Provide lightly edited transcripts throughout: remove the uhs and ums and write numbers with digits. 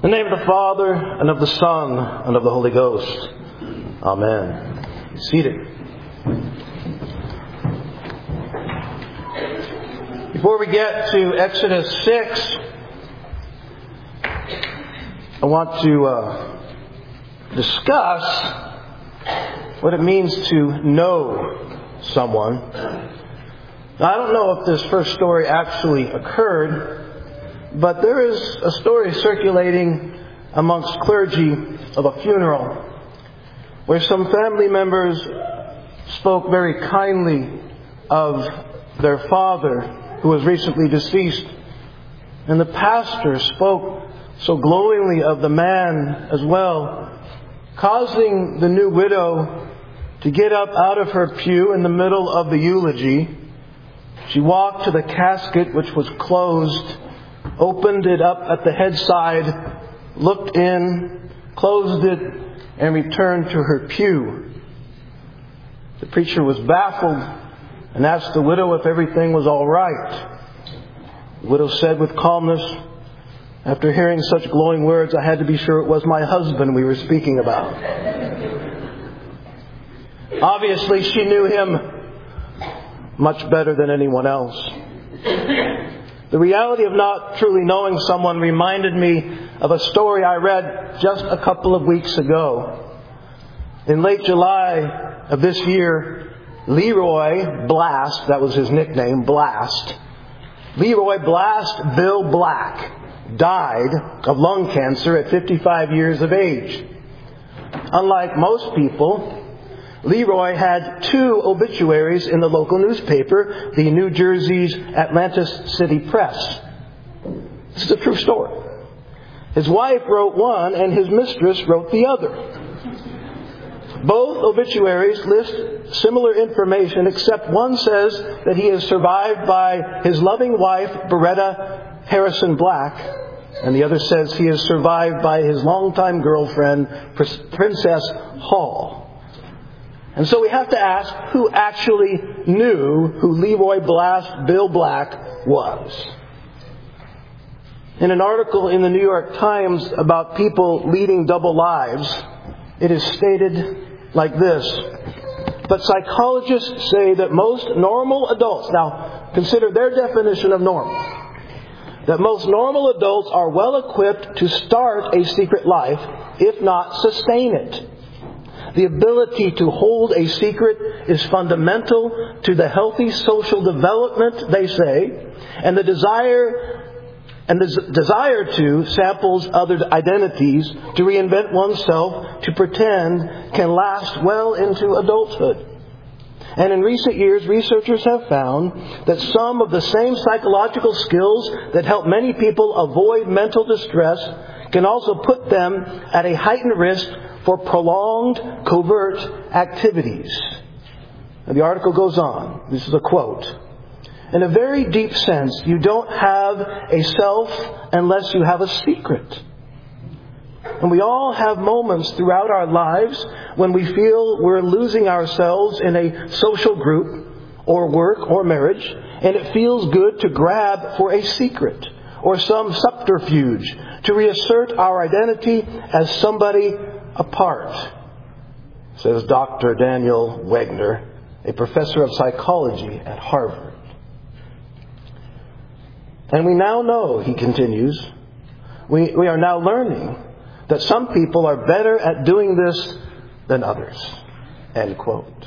In the name of the Father, and of the Son, and of the Holy Ghost. Amen. Be seated. Before we get to Exodus 6, I want to discuss what it means to know someone. Now, I don't know if this first story actually occurred, but there is a story circulating amongst clergy of a funeral where some family members spoke very kindly of their father who was recently deceased. And the pastor spoke so glowingly of the man as well, causing the new widow to get up out of her pew in the middle of the eulogy. She walked to the casket, which was closed, opened it up at the headside, looked in, closed it, and returned to her pew. The preacher was baffled and asked the widow if everything was all right. The widow said with calmness, "After hearing such glowing words, I had to be sure it was my husband we were speaking about." Obviously, she knew him much better than anyone else. The reality of not truly knowing someone reminded me of a story I read just a couple of weeks ago. In late July of this year, Leroy Blast, that was his nickname, Blast, Leroy Blast Bill Black, died of lung cancer at 55 years of age. Unlike most people, Leroy had 2 obituaries in the local newspaper, the New Jersey's Atlantis City Press. This is a true story. His wife wrote one and his mistress wrote the other. Both obituaries list similar information, except one says that he is survived by his loving wife, Beretta Harrison Black, and the other says he is survived by his longtime girlfriend, Princess Hall. And so we have to ask who actually knew who Leroy Blast Bill Black was. In an article in the New York Times about people leading double lives, it is stated like this: but psychologists say that most normal adults, now consider their definition of normal, that most normal adults are well equipped to start a secret life, if not sustain it. The ability to hold a secret is fundamental to the healthy social development, they say, and the desire to samples other identities, to reinvent oneself, to pretend, can last well into adulthood. And in recent years, researchers have found that some of the same psychological skills that help many people avoid mental distress can also put them at a heightened risk for prolonged, covert activities. And the article goes on. This is a quote. In a very deep sense, you don't have a self unless you have a secret. And we all have moments throughout our lives when we feel we're losing ourselves in a social group or work or marriage, and it feels good to grab for a secret or some subterfuge to reassert our identity as somebody apart, says Dr. Daniel Wegner, a professor of psychology at Harvard. And we now know, he continues, we are now learning that some people are better at doing this than others. End quote.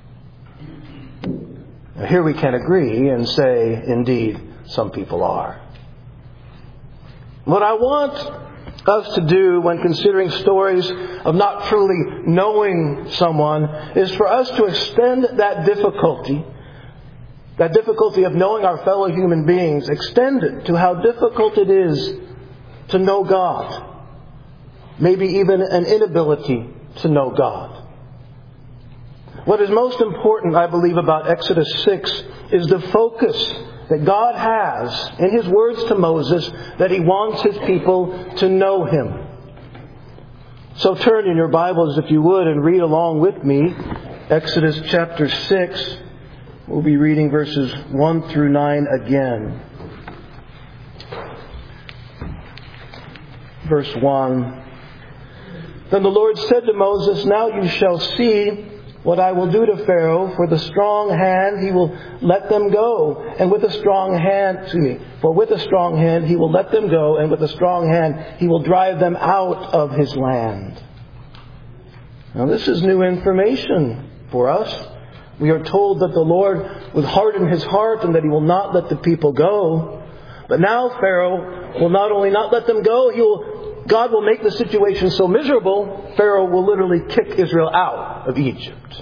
Now here we can agree and say, indeed, some people are. What I want us to do when considering stories of not truly knowing someone is for us to extend that difficulty of knowing our fellow human beings, extend it to how difficult it is to know God. Maybe even an inability to know God. What is most important, I believe, about Exodus 6 is the focus that God has in His words to Moses that He wants His people to know Him. So turn in your Bibles, if you would, and read along with me Exodus chapter 6. We'll be reading verses 1 through 9 again. verse 1. Then the Lord said to Moses, "Now you shall see what I will do to Pharaoh. For with a strong hand he will let them go, and with a strong hand, for with a strong hand he will let them go, and with a strong hand he will drive them out of his land." Now this is new information for us. We are told that the Lord would harden his heart and that he will not let the people go. But now Pharaoh will not only not let them go, God will make the situation so miserable, Pharaoh will literally kick Israel out of Egypt.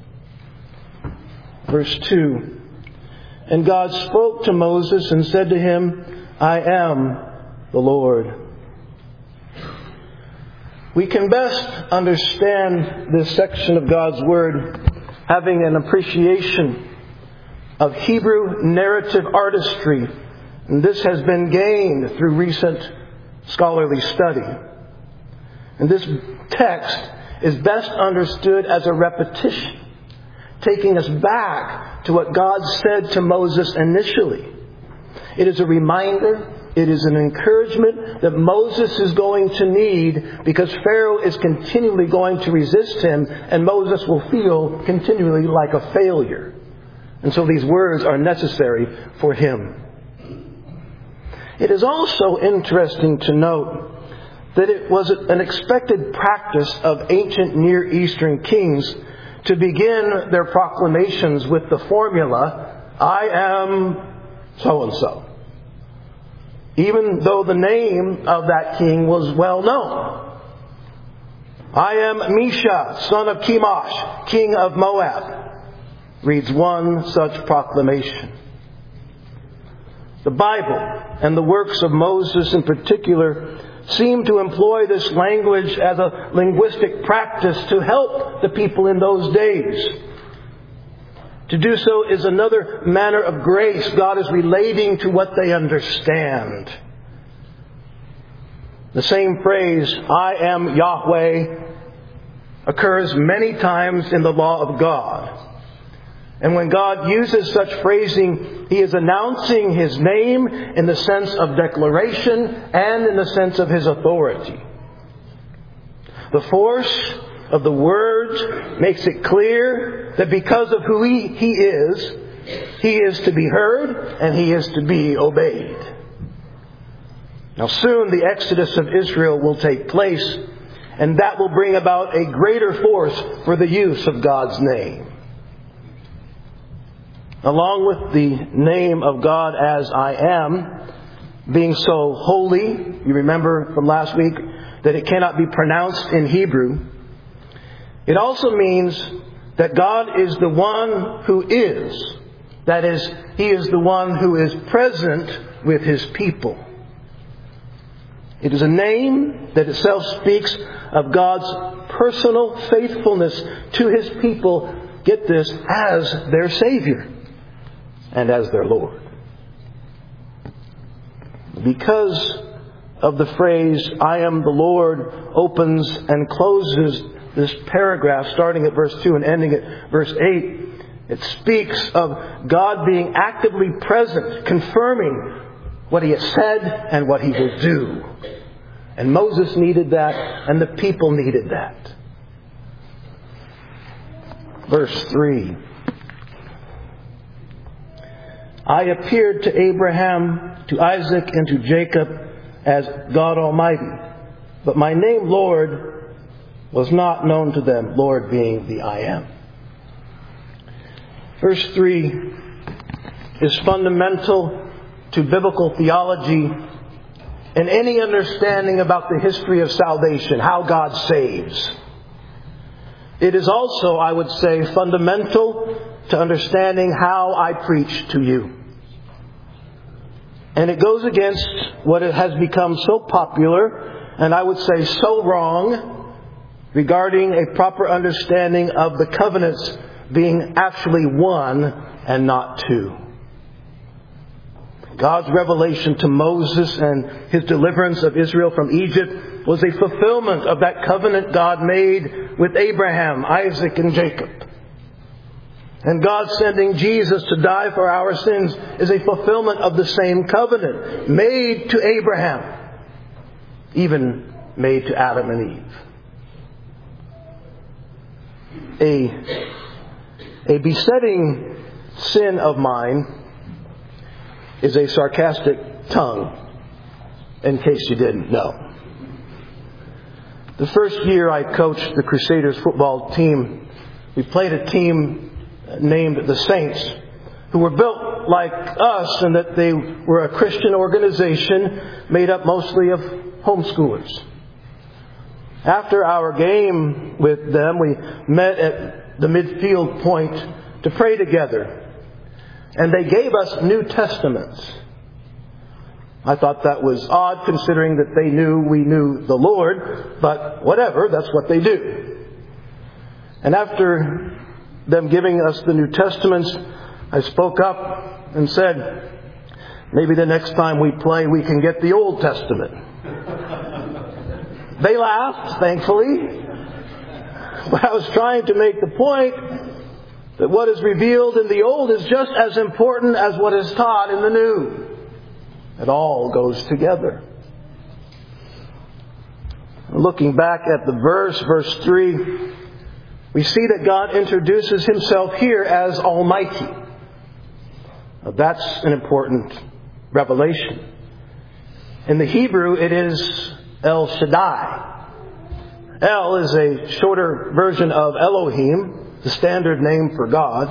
Verse 2. And God spoke to Moses and said to him, "I am the Lord." We can best understand this section of God's Word having an appreciation of Hebrew narrative artistry. And this has been gained through recent scholarly study. And this text is best understood as a repetition, taking us back to what God said to Moses initially. It is a reminder, it is an encouragement that Moses is going to need because Pharaoh is continually going to resist him and Moses will feel continually like a failure. And so these words are necessary for him. It is also interesting to note that it was an expected practice of ancient Near Eastern kings to begin their proclamations with the formula, "I am so-and-so," even though the name of that king was well known. "I am Mesha, son of Chemosh, king of Moab," reads one such proclamation. The Bible and the works of Moses in particular seem to employ this language as a linguistic practice to help the people in those days. To do so is another manner of grace God is relating to what they understand. The same phrase, "I am Yahweh," occurs many times in the law of God. And when God uses such phrasing, He is announcing His name in the sense of declaration and in the sense of His authority. The force of the words makes it clear that because of who He is to be heard and He is to be obeyed. Now soon the exodus of Israel will take place, and that will bring about a greater force for the use of God's name. Along with the name of God as I am, being so holy, you remember from last week that it cannot be pronounced in Hebrew, it also means that God is the one who is. That is, He is the one who is present with His people. It is a name that itself speaks of God's personal faithfulness to His people, get this, as their Savior and as their Lord. Because of the phrase, "I am the Lord," opens and closes this paragraph, starting at verse 2 and ending at verse 8. It speaks of God being actively present, confirming what He has said and what He will do. And Moses needed that, and the people needed that. Verse 3. "I appeared to Abraham, to Isaac, and to Jacob as God Almighty. But my name, Lord, was not known to them," Lord being the I am. Verse 3 is fundamental to biblical theology and any understanding about the history of salvation, how God saves. It is also, I would say, fundamental to understanding how I preach to you. And it goes against what has become so popular, and I would say so wrong, regarding a proper understanding of the covenants being actually one and not two. God's revelation to Moses and His deliverance of Israel from Egypt was a fulfillment of that covenant God made with Abraham, Isaac, and Jacob. And God sending Jesus to die for our sins is a fulfillment of the same covenant made to Abraham. even made to Adam and Eve. A besetting sin of mine is a sarcastic tongue, in case you didn't know. The first year I coached the Crusaders football team, we played a team named the Saints, who were built like us in that they were a Christian organization made up mostly of homeschoolers. After our game with them, we met at the midfield point to pray together. And they gave us New Testaments. I thought that was odd considering that they knew we knew the Lord, but whatever, that's what they do. And after them giving us the New Testaments, I spoke up and said, maybe the next time we play we can get the Old Testament. They laughed, thankfully. But I was trying to make the point that what is revealed in the Old is just as important as what is taught in the New. It all goes together. Looking back at the verse 3, we see that God introduces Himself here as Almighty. Now, that's an important revelation. In the Hebrew, it is El Shaddai. El is a shorter version of Elohim, the standard name for God.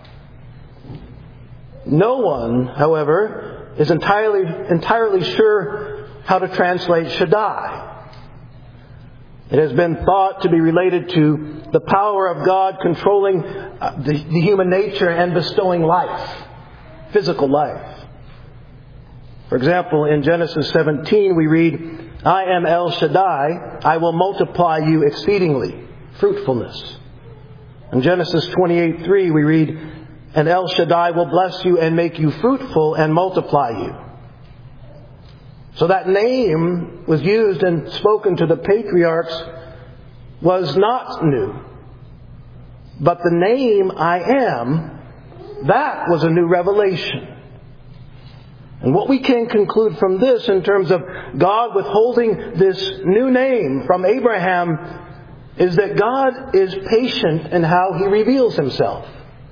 No one, however, is entirely sure how to translate Shaddai. It has been thought to be related to the power of God controlling the human nature and bestowing life, physical life. For example, in Genesis 17 we read, I am El Shaddai, I will multiply you exceedingly. Fruitfulness. In Genesis 28:3 we read, and El Shaddai will bless you and make you fruitful and multiply you. So that name was used and spoken to the patriarchs was not new. But the name I am, that was a new revelation. And what we can conclude from this in terms of God withholding this new name from Abraham is that God is patient in how He reveals Himself.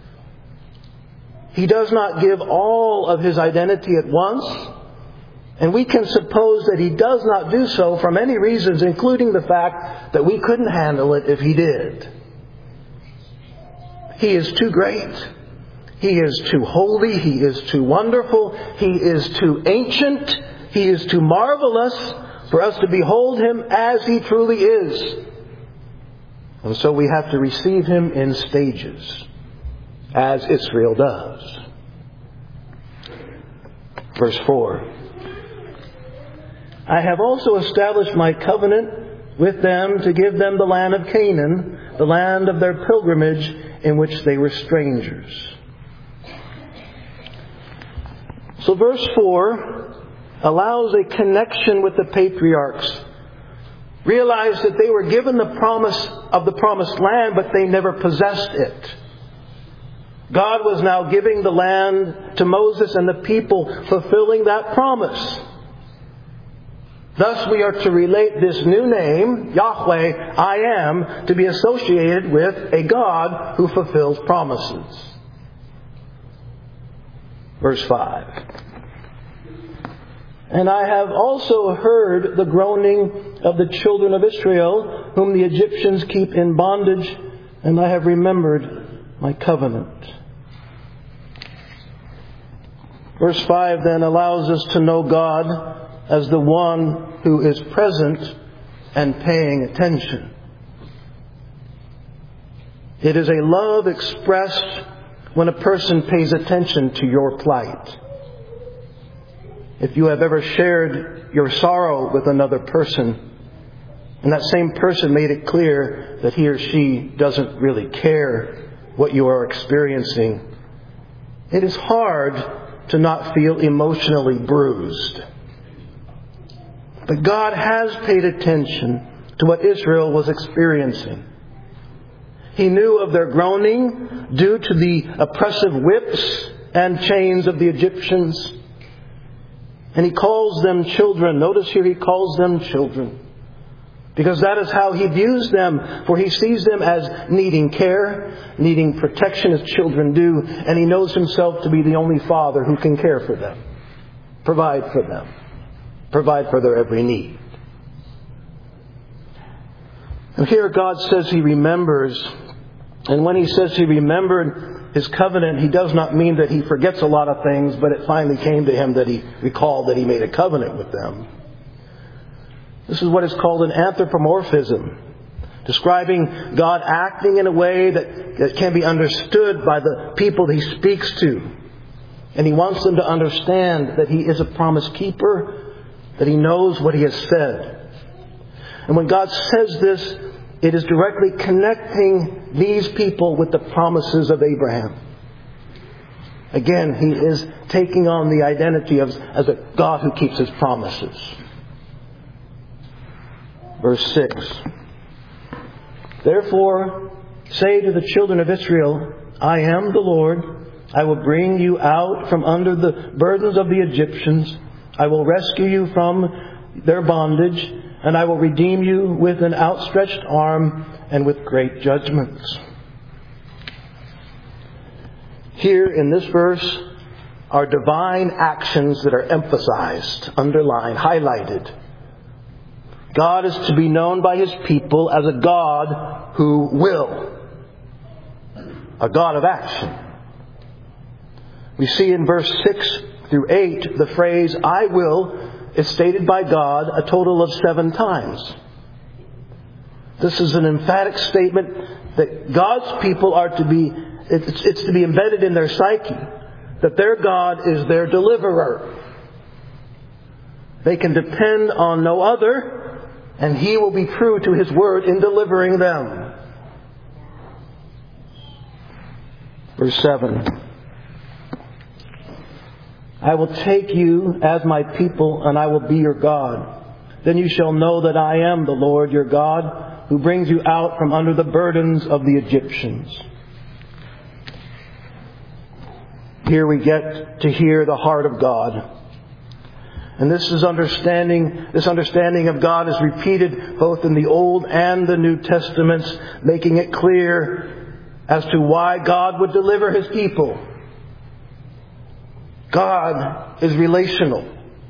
He does not give all of His identity at once, and we can suppose that He does not do so for many reasons, including the fact that we couldn't handle it if He did. He is too great. He is too holy. He is too wonderful. He is too ancient. He is too marvelous for us to behold Him as He truly is. And so we have to receive Him in stages, as Israel does. Verse 4. I have also established my covenant with them to give them the land of Canaan, the land of their pilgrimage in which they were strangers. So verse 4 allows a connection with the patriarchs. Realize that they were given the promise of the promised land, but they never possessed it. God was now giving the land to Moses and the people, fulfilling that promise. Thus we are to relate this new name, Yahweh, I am, to be associated with a God who fulfills promises. Verse 5. And I have also heard the groaning of the children of Israel, whom the Egyptians keep in bondage, and I have remembered my covenant. Verse 5 then allows us to know God as the one who is present and paying attention. It is a love expressed when a person pays attention to your plight. If you have ever shared your sorrow with another person, and that same person made it clear that he or she doesn't really care what you are experiencing, it is hard to not feel emotionally bruised. But God has paid attention to what Israel was experiencing. He knew of their groaning due to the oppressive whips and chains of the Egyptians. And He calls them children. Notice here He calls them children. Because that is how He views them. For He sees them as needing care, needing protection as children do. And He knows Himself to be the only Father who can care for them, provide for them, provide for their every need. And here God says He remembers. And when He says He remembered His covenant, He does not mean that He forgets a lot of things, but it finally came to Him that He recalled that He made a covenant with them. This is what is called an anthropomorphism, describing God acting in a way that can be understood by the people He speaks to. And He wants them to understand that He is a promise keeper, that He knows what He has said. And when God says this, it is directly connecting these people with the promises of Abraham. Again, He is taking on the identity as a God who keeps His promises. Verse 6. Therefore, say to the children of Israel, I am the Lord. I will bring you out from under the burdens of the Egyptians. I will rescue you from their bondage, and I will redeem you with an outstretched arm and with great judgments. Here in this verse are divine actions that are emphasized, underlined, highlighted. God is to be known by His people as a God who will. A God of action. We see in verse 6 through 8 the phrase, I will, is stated by God a total of 7 times. This is an emphatic statement that God's people are to be, it's to be embedded in their psyche, that their God is their deliverer. They can depend on no other, and He will be true to His word in delivering them. Verse 7. I will take you as my people, and I will be your God. Then you shall know that I am the Lord your God, who brings you out from under the burdens of the Egyptians. Here we get to hear the heart of God. And this understanding of God is repeated both in the Old and the New Testaments, making it clear as to why God would deliver His people. God is relational.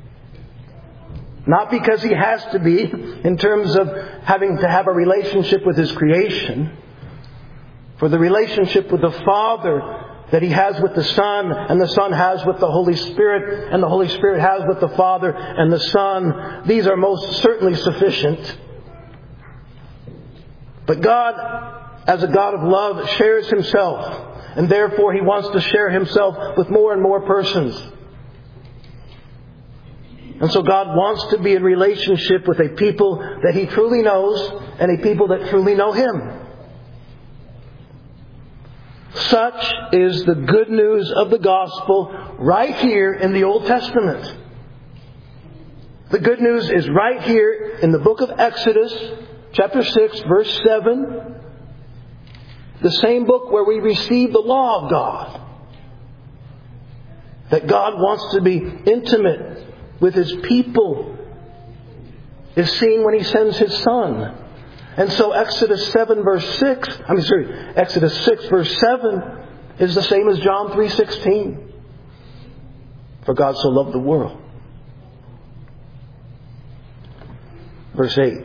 Not because He has to be, in terms of having to have a relationship with His creation. For the relationship with the Father that He has with the Son, and the Son has with the Holy Spirit, and the Holy Spirit has with the Father and the Son, these are most certainly sufficient. But God, as a God of love, shares Himself. And therefore He wants to share Himself with more and more persons. And so God wants to be in relationship with a people that He truly knows and a people that truly know Him. Such is the good news of the gospel right here in the Old Testament. The good news is right here in the book of Exodus, chapter 6, verse 7. The same book where we receive the law of God. That God wants to be intimate with His people is seen when He sends His Son. And so Exodus 6 verse 7 is the same as John 3:16. For God so loved the world. Verse 8.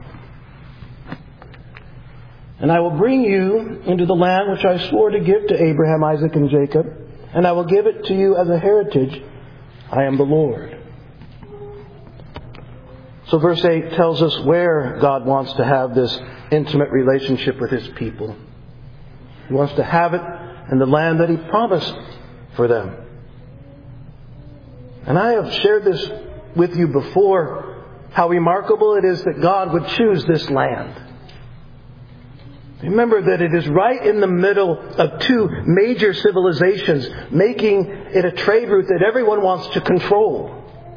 And I will bring you into the land which I swore to give to Abraham, Isaac, and Jacob, and I will give it to you as a heritage. I am the Lord. So verse 8 tells us where God wants to have this intimate relationship with His people. He wants to have it in the land that He promised for them. And I have shared this with you before, how remarkable it is that God would choose this land. Remember that it is right in the middle of 2 major civilizations, making it a trade route that everyone wants to control.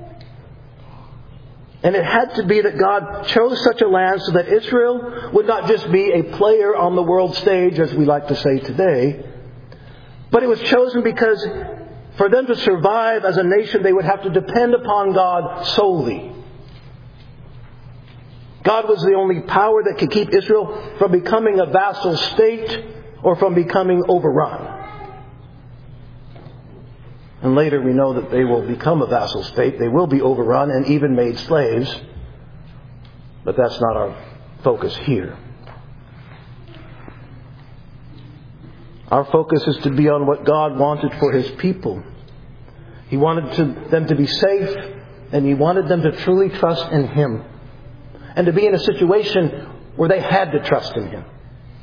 And it had to be that God chose such a land so that Israel would not just be a player on the world stage, as we like to say today, but it was chosen because for them to survive as a nation, they would have to depend upon God solely. God was the only power that could keep Israel from becoming a vassal state or from becoming overrun. And later we know that they will become a vassal state. They will be overrun and even made slaves. But that's not our focus here. Our focus is to be on what God wanted for His people. He wanted them to be safe, and He wanted them to truly trust in Him. And to be in a situation where they had to trust in Him.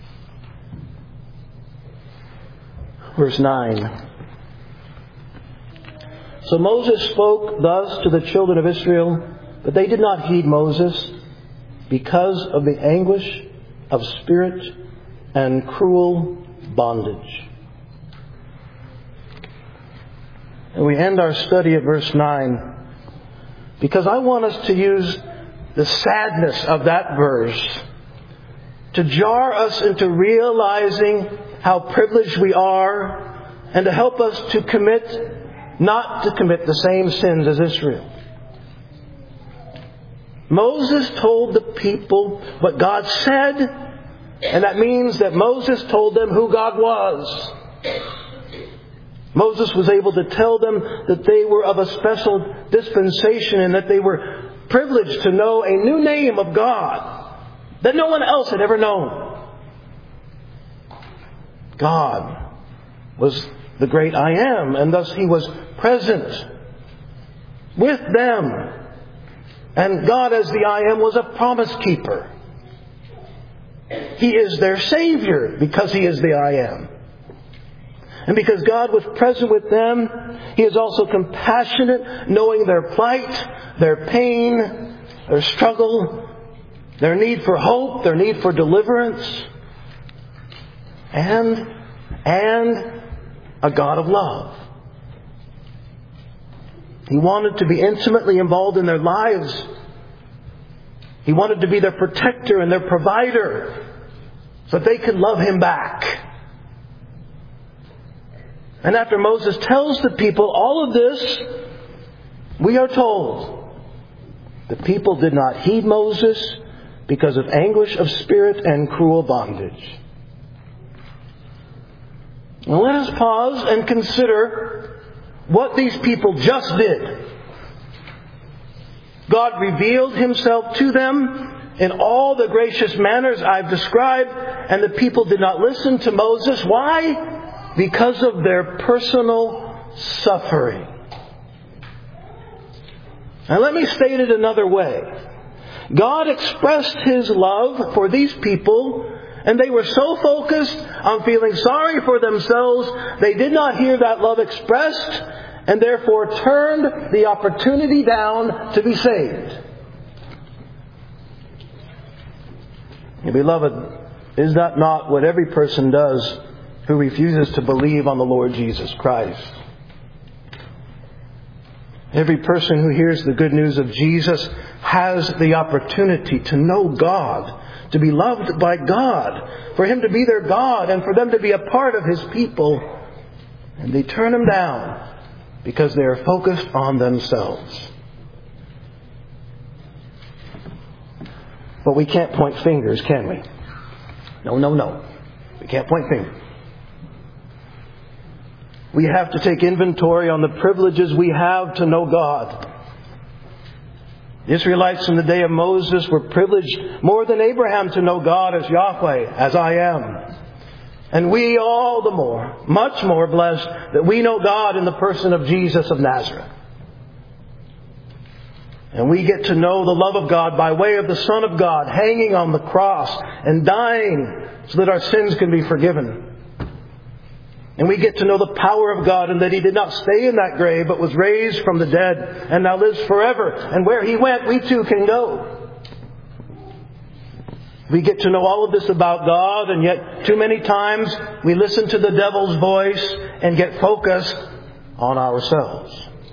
Verse 9. So Moses spoke thus to the children of Israel, but they did not heed Moses because of the anguish of spirit and cruel bondage. And we end our study at verse 9 because I want us to use the sadness of that verse to jar us into realizing how privileged we are and to help us to not to commit the same sins as Israel. Moses told the people what God said, and that means that Moses told them who God was. Moses was able to tell them that they were of a special dispensation and that they were privileged to know a new name of God that no one else had ever known. God was the great I Am, and thus He was present with them. And God, as the I Am, was a promise keeper. He is their Savior because He is the I Am. And because God was present with them, He is also compassionate, knowing their plight, their pain, their struggle, their need for hope, their need for deliverance, and a God of love. He wanted to be intimately involved in their lives. He wanted to be their protector and their provider so that they could love Him back. And after Moses tells the people all of this, we are told the people did not heed Moses because of anguish of spirit and cruel bondage. Now let us pause and consider what these people just did. God revealed Himself to them in all the gracious manners I've described, and the people did not listen to Moses. Why? Because of their personal suffering. Now let me state it another way. God expressed His love for these people, and they were so focused on feeling sorry for themselves, they did not hear that love expressed, and therefore turned the opportunity down to be saved. And beloved, is that not what every person does who refuses to believe on the Lord Jesus Christ? Every person who hears the good news of Jesus has the opportunity to know God, to be loved by God, for Him to be their God, and for them to be a part of His people. And they turn Him down because they are focused on themselves. But we can't point fingers, can we? No. We can't point fingers. We have to take inventory on the privileges we have to know God. The Israelites in the day of Moses were privileged more than Abraham to know God as Yahweh, as I Am. And we all the more, much more blessed that we know God in the person of Jesus of Nazareth. And we get to know the love of God by way of the Son of God hanging on the cross and dying so that our sins can be forgiven. And we get to know the power of God and that He did not stay in that grave but was raised from the dead and now lives forever. And where He went, we too can go. We get to know all of this about God, and yet too many times we listen to the devil's voice and get focused on ourselves.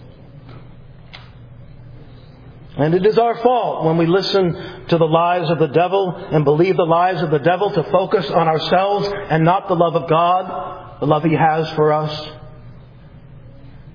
And it is our fault when we listen to the lies of the devil and believe the lies of the devil to focus on ourselves and not the love of God, the love He has for us.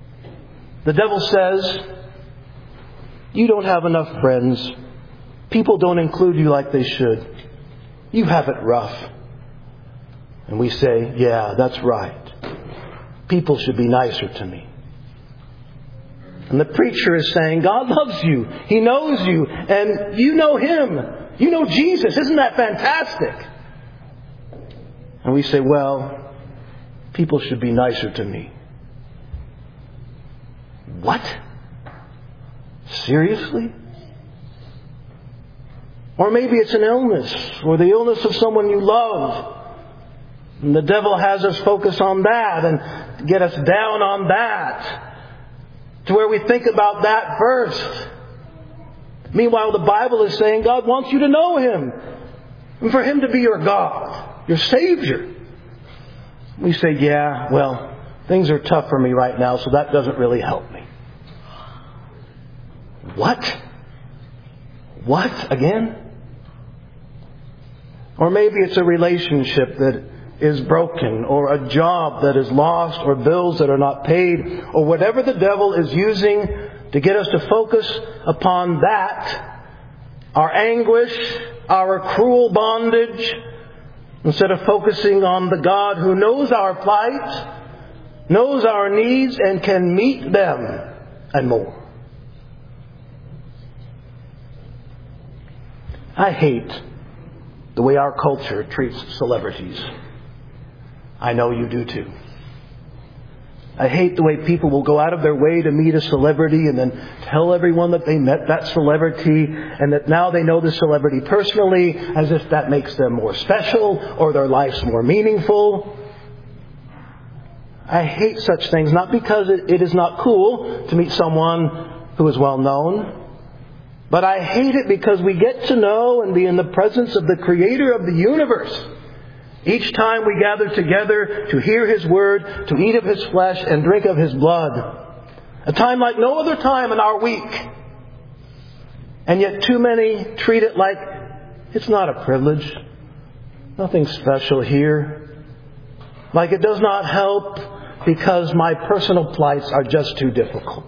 The devil says, you don't have enough friends. People don't include you like they should. You have it rough. And we say, yeah, that's right. People should be nicer to me. And the preacher is saying, God loves you. He knows you. And you know Him. You know Jesus. Isn't that fantastic? And we say, well, people should be nicer to me. What? Seriously? Or maybe it's an illness, or the illness of someone you love. And the devil has us focus on that and get us down on that, to where we think about that first. Meanwhile, the Bible is saying God wants you to know Him, and for Him to be your God, your Savior. We say, yeah, well, things are tough for me right now, so that doesn't really help me. What? What? Again? Or maybe it's a relationship that is broken, or a job that is lost, or bills that are not paid, or whatever the devil is using to get us to focus upon that, our anguish, our cruel bondage, instead of focusing on the God who knows our plight, knows our needs, and can meet them and more. I hate the way our culture treats celebrities. I know you do too. I hate the way people will go out of their way to meet a celebrity and then tell everyone that they met that celebrity and that now they know the celebrity personally, as if that makes them more special or their life's more meaningful. I hate such things, not because it is not cool to meet someone who is well known, but I hate it because we get to know and be in the presence of the Creator of the universe. Each time we gather together to hear His Word, to eat of His flesh and drink of His blood. A time like no other time in our week. And yet too many treat it like it's not a privilege. Nothing special here. Like it does not help because my personal plights are just too difficult.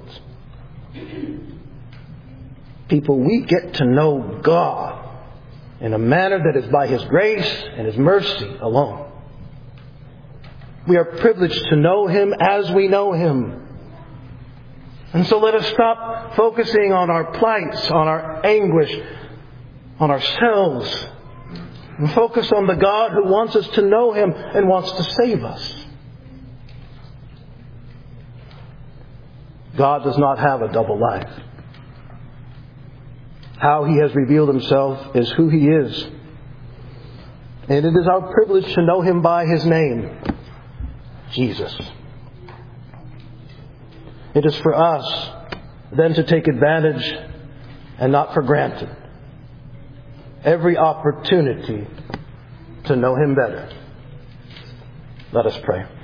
People, we get to know God in a manner that is by His grace and His mercy alone. We are privileged to know Him as we know Him. And so let us stop focusing on our plights, on our anguish, on ourselves, and focus on the God who wants us to know Him and wants to save us. God does not have a double life. How He has revealed Himself is who He is. And it is our privilege to know Him by His name, Jesus. It is for us then to take advantage and not for granted every opportunity to know Him better. Let us pray.